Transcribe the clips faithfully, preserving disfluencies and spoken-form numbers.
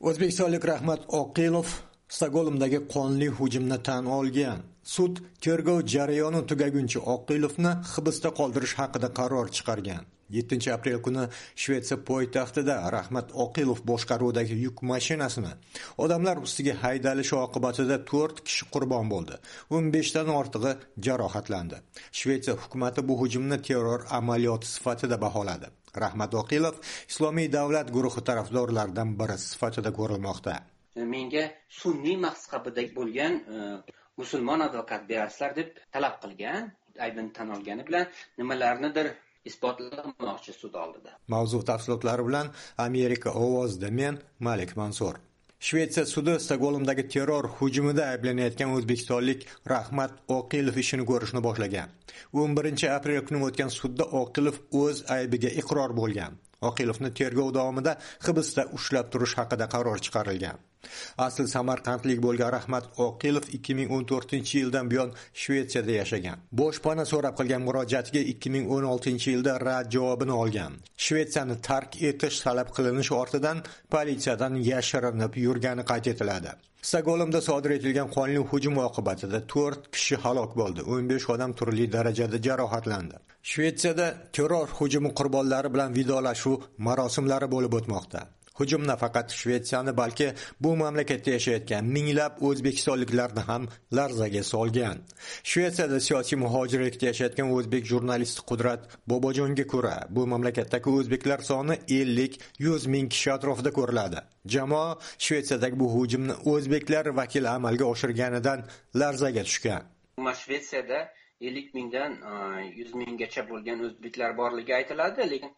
O'zbekistonlik Rahmat Oqilov Stokgolmdagi qonli hujumni tan olgan. Sud tergov jarayoni tugaguncha Oqilovni hibsda qoldirish haqida qaror chiqargan. yettinchi aprel kuni Shvetsiya poytaxtida Rahmat Oqilov boshqaruvidagi yuk mashinasini odamlar ustiga haydalishi oqibatida to'rt kishi qurbon bo'ldi. o'n beshdan ortig'i jarohatlandi. Shvetsiya hukumati bu hujumni terror amaliyoti sifatida baholadi. Rahmat Oqilov Islomiy davlat guruhi tarafdorlaridan biri sifatida ko'rilmoqda. Menga sunniy mazhabidagi bo'lgan musulmon advokat berasizlar deb talab qilgan, aybini tan olgani bilan nimalarnidir isbotlamoqchi sud oldida. Mavzu tafsilotlari bilan Amerika ovozida men Malik Mansur. Shvetsiya sudi Stokgolmdagi terror hujumida ayblanayotgan o'zbekistonlik Rahmat Oqilov ishini ko'rishni boshlagan. o'n birinchi aprel kuni o'tgan sudda Oqilov o'z aybiga iqror bo'lgan. Oqilovni tergov davomida hibsda ushlab turish haqida qaror chiqarilgan. Asl samarqandlik bo'lgan Rahmat Oqilov ikki ming o'n to'rtinchi yildan buyon Shvetsiyada yashagan. Boshpana so'rab qilgan murojaatiga ikki ming o'n oltinchi yilda rad javobini olgan. Shvetsiyani tark etish talab qilinishi ortidan politsiyadan yashirinib yurgani qayd etiladi. Stokgolmda sodir etilgan qonli hujum oqibatida to'rt kishi halok bo'ldi, o'n besh odam turli darajada jarohatlandi. Shvetsiyada terror hujumi qurbonlari bilan vidolashuv marosimlari bo'lib o'tmoqda. Hujum nafaqat Shvetsiyani, balki bu mamlakatda yashayotgan minglab o'zbekistonliklarni ham larzaga solgan. Shvetsiyada siyosiy muhojirlikda yashayotgan o'zbek jurnalisti Qudrat Bobojonga ko'ra, bu mamlakatdagi o'zbeklar soni ellik yuz ming kishi atrofida ko'riladi. Jamoa Shvetsiyadagi bu hujumni o'zbeklar vakili amalga oshirganidan larzaga tushgan. Shvetsiyada ellik mingdan yuz minggacha bo'lgan o'zbeklar borligi aytiladi, lekin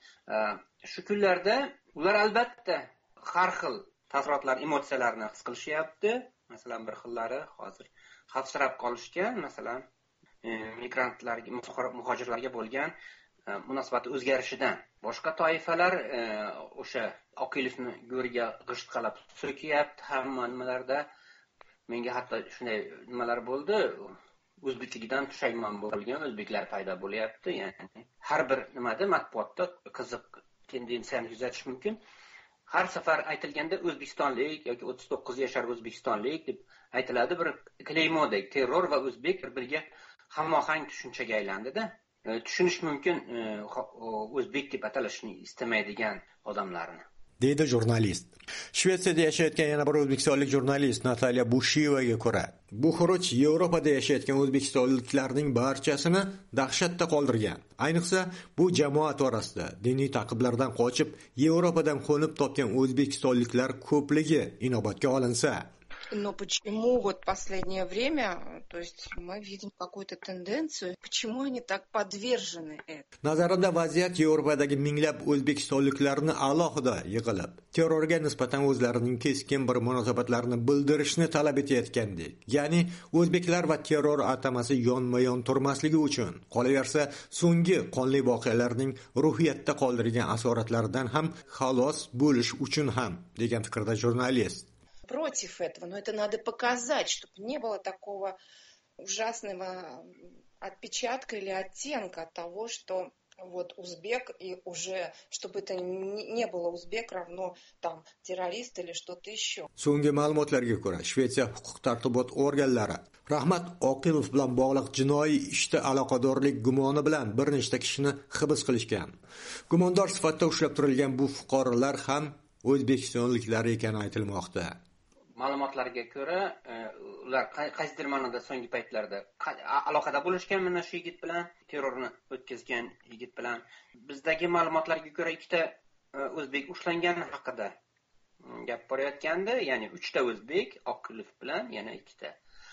shu kunlarda ular albatta har xil taassurotlar, emotsiyalarni his qilishyapti. Masalan, bir xillari hozir xavfsirab qolishgan, masalan, migrantlarga, muhojirlarga bo'lgan munosabati o'zgarishidan. Boshqa toifalar o'sha Oqilovni go'riga g'ishtqalab so'kyapti hamma nimalarda. Menga hatto shunday nimalar bo'ldi. O'zbekligidan pushaymon bo'lgan o'zbeklar paydo bo'lyapti. Ya'ni har bir nimada matbuotda qiziq tendensiyani kuzatish mumkin. Har safar aytilganda O'zbekistonlik yoki o'ttiz to'qqiz yashar O'zbekistonlik deb aytiladi. Bir kleymodek terror va o'zbek bir-biriga hamohang tushunchaga aylandida. Tushunish mumkin o'zbek deb atalishni istamaydigan odamlarni, deydi jurnalist. Shvetsiyada yashayotgan yana bir o'zbekistonlik jurnalist Natalya Bushiyevaga ko'ra, bu xuruj Yevropada yashayotgan o'zbekistonliklarning barchasini dahshatda qoldirgan. Ayniqsa, bu jamoat orasida diniy ta'qiblardan qochib Yevropadan qo'nib topgan o'zbekistonliklar ko'pligi inobatga olinsa. Но почему вот последнее время, то есть мы видим какую-то тенденцию, почему они так подвержены этому? Nazarimda vaziyat Yevropadagi minglab o'zbekistonliklarni alohida yig'ilib, terrorga nisbatan o'zlarining keskin bir munosabatlarini bildirishni talab etayotgandek. Ya'ni o'zbeklar va terror atamasi yonma-yon turmasligi uchun, qolaversa so'nggi qonli voqealarning ruhiyatda qoldirgan asoratlaridan ham xalos bo'lish uchun ham, degan fikrda jurnalist. Против этого, но это надо показать, чтобы не было такого ужасного отпечатка или оттенка того, что вот узбек, и уже, чтобы это не было узбек равно там террорист или что-то еще. So'nggi ma'lumotlarga ko'ra, Shvetsiya huquq-tartibot organlari Rahmat Oqilov bilan bog'liq jinoiy ishda aloqadorlik gumoni bilan bir nechta kishini hibs qilishgan. Gumondor sifatida ushlab turilgan bu fuqarolar ham o'zbekistonliklar ekani aytilmoqda. Ma'lumotlarga ko'ra, ular qaysidir ma'noda so'nggi paytlarda aloqada bo'lishgan mana shu yigit bilan, terrorni o'tkazgan yigit bilan. Bizdagi ma'lumotlarga ko'ra ikkita o'zbek ushlangan haqida gap borayotgandi, ya'ni uchta o'zbek Oqilov bilan yana ikkita.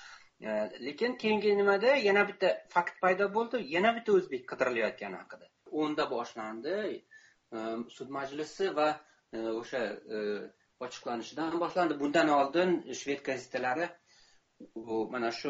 Lekin keyingi nimada yana bitta fakt paydo bo'ldi, yana bitta o'zbek qidirilayotgani haqida. o'nda boshlandi sud majlisi va o'sha ochiqlanishidan boshlandi. Bundan oldin shved gazetalari mana shu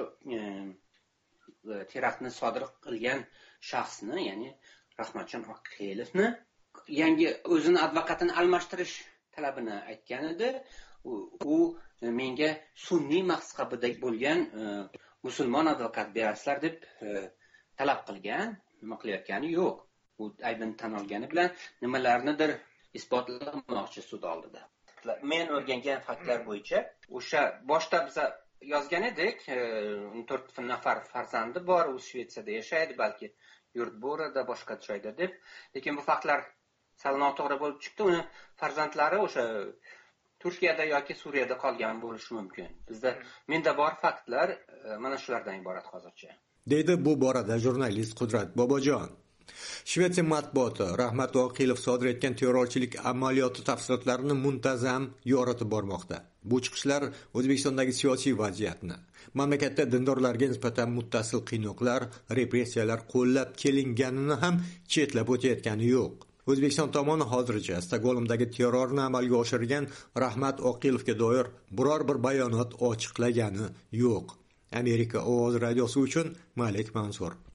teraktni sodir qilgan shaxsni, ya'ni Rahmatjon Oqilovni yangi o'zini advokatini almashtirish talabini aytgan edi. U menga sunniy mazhabidagi bo'lgan musulmon advokat berasizlar deb talab qilgan, nima qilayotgani yo'q. U aybini tan olgani bilan nimalarnidir isbotlamoqchi sud oldida. faktlar, men o'rgangan faktlar bo'yicha o'sha boshda biz yozgan edik, to'rt nafar farzandi bor, u Shvetsiyada yashaydi, balki yurt borada, boshqa joyda deb. Lekin bu faktlar sal noto'g'ri bo'lib chiqdi. Uni farzandlari o'sha Turkiyada yoki Suriyada qolgan bo'lishi mumkin. Bizda menda bor faktlar mana shulardan iborat hozircha. Deydi bu borada jurnalist Qudrat Bobojon. Shvetsiya matbuoti Rahmat Oqilov sodir etgan terrorchilik amaliyoti tafsilotlarini muntazam yoritib bormoqda. Bu chiqishlar O'zbekistondagi siyosiy vaziyatni, mamlakatda dindorlarga nisbatan muttasil qiynoqlar, repressiyalar qo'llab kelinganini ham chetlab o'tayotgani yo'q. O'zbekiston tomoni hozircha Stokgolmdagi terrorni amalga oshirgan Rahmat Oqilovga doir biror bir bayonot ochiqlagani yo'q. Amerika ovoz radiosi uchun Malik Mansur.